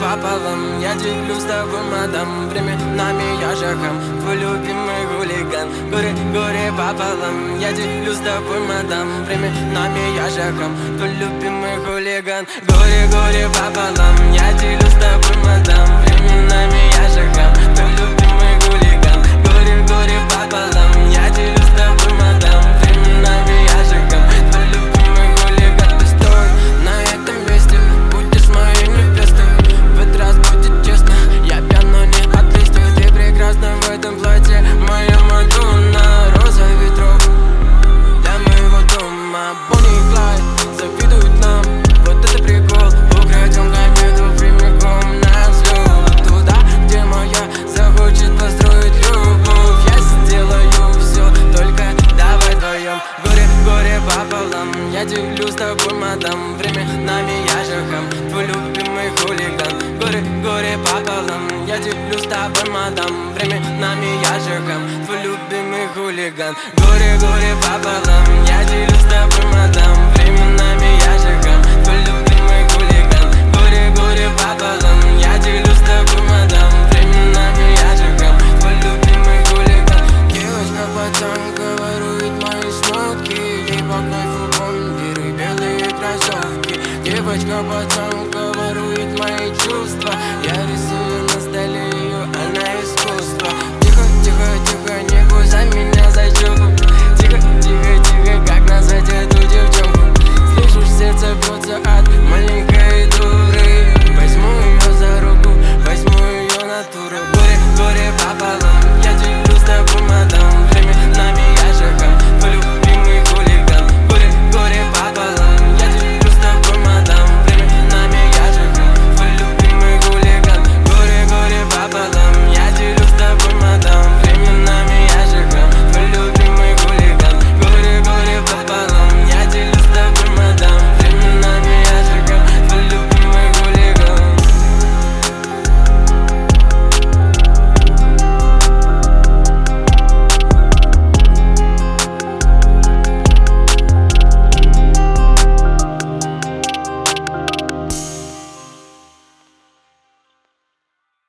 пополам. Я делюсь с тобой, мадам, временами я же хам, твой любимый хулиган. Горе пополам. Я делюсь с тобой, мадам, временами я же хам, твой любимый хулиган. Горе пополам. Я делюсь с тобой, мадам, временами я же хам, твой любимый хулиган. Горе пополам. Я делюсь с тобой, мадам, временами я же хам, твой любимый хулиган. Ты стой на этом месте, будешь моей невестой. В этот раз будет честно, я пьян, но не от листьев. Ты прекрасна в этом платье, моя Мадонна. Роза ветров для моего дома. Бонни и Клайд завидуют нам, вот это прикол. Украдем комету прямиком на взлет, туда, где моя захочет построить любовь. Я сделаю все, только давай вдвоем. Горе пополам. Я делюсь с тобой, мадам, временами я же хам, твой любимый хулиган. Горе пополам. Я делюсь с тобой, мадам, временами я же хам, твой любимый хулиган. Горе пополам. Я делюсь с тобой, мадам,